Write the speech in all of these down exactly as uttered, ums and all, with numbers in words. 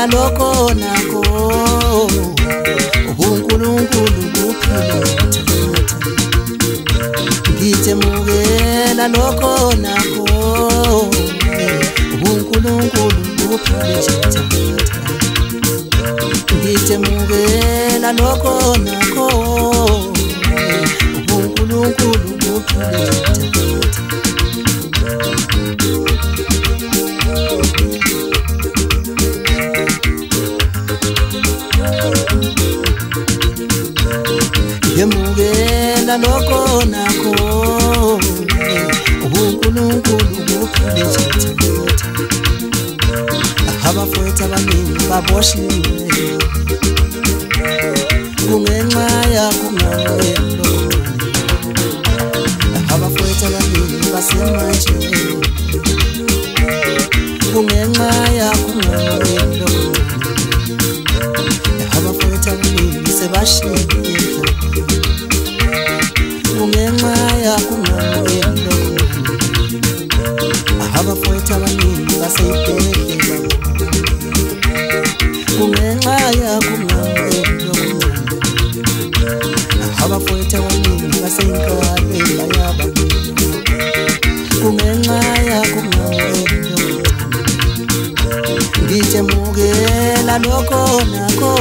lokho nakho uNkulunkulu kuphile ngithemukela lokho nakho uNkulunkulu kuphile ngithemukela lokho nakho uNkulunkulu kuphile yemukela lokho nakho uNkulunkulu kuphile abafowethu abaningi baboshiwe kungenxa yakho ngalo abafowethu abaningi basemajele kungenxa yakho ngalo abafowethu abaningi sebashiye kungenxa yakho ngalo abafowethu abaningi baseyibhedlela kungenxa yakho ngalo abafowethu abaningi baseyinkalweni bayaba kungenxa yakho ngalo ngithemukela lokho nakho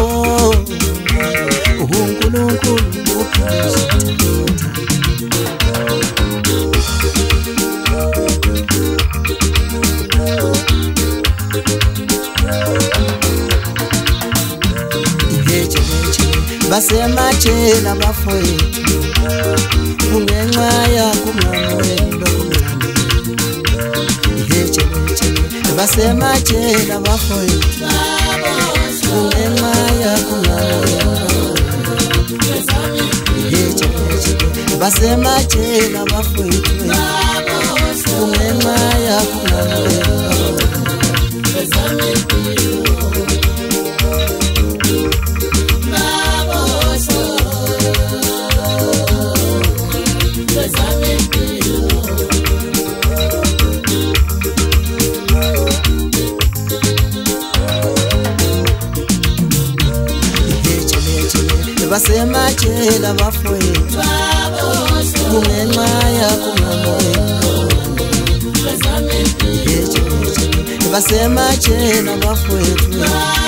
uNkulunkulu kuphile basemajele abafowethu kungenxa yakho ngalo basemajele abafowethu kungenxa yakho ngalo basemajele abafowethu kungenxa yakho ngalo basemajele abafowethu kungenxa yakho ngalo basemajele abafowethu